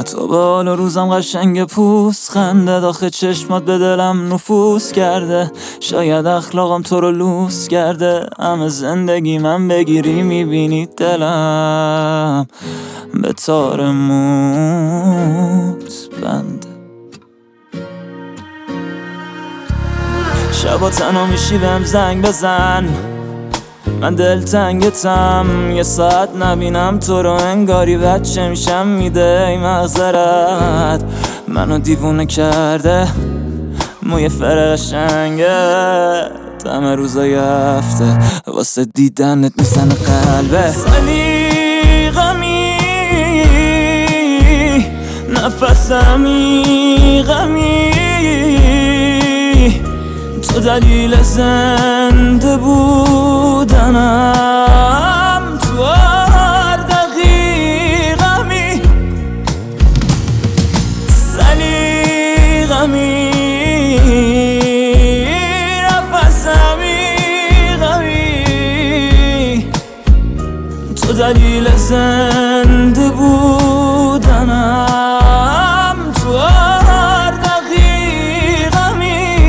تو به حال روزم قشنگ پوست خنده داخل چشمات به دلم نفوذ کرده. شاید اخلاقم تو رو لوس کرده. همه زندگی من بگیری میبینی دلم به تار موت بنده. شبا تنها میشی بهم زنگ بزن، من دلتنگتم. یه ساعت نبینم تو رو انگاری بچه میشم. میده ای معذرت منو دیوونه کرده موی فرشنگت. همه روزای هفته واسه دیدنت میزنه قلبه. سلیقمی نفسمی غمی، تو دلیل زنده بودنم. تو هر دقیقمی سلیقمی نفسمی غمی، تو دلیل زنده بودنم. تو هر دقیقمی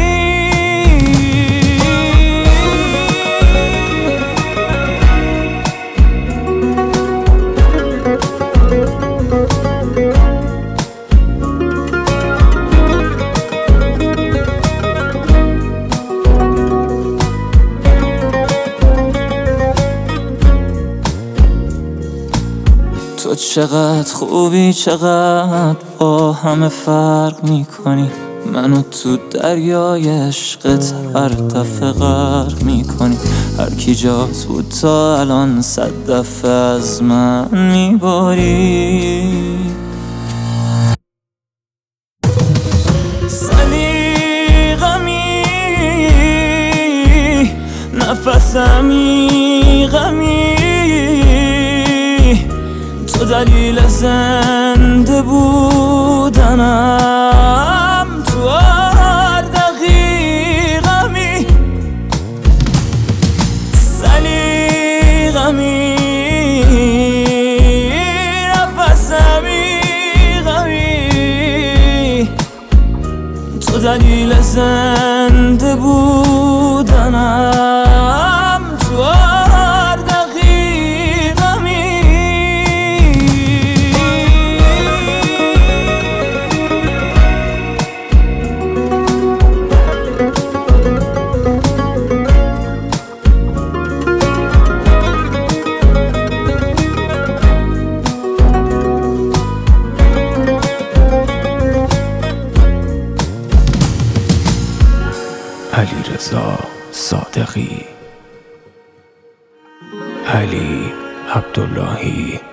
تو چقدر خوبی، چقدر با همه فرق میکنی. منو تو دریای عشقت هر دفعه غرق میکنی. هر کی جات بود تا الان 100 دفعه از من میباری. سلیقمی نفسمی غمی، تو دلیل زنده بودنم. تو هر دقیقمی سلیقمی نفسمی غمی، تو دلیل زنده بودنم. تو هر دقیقمی علیرضا صادقی، علی عبداللهی.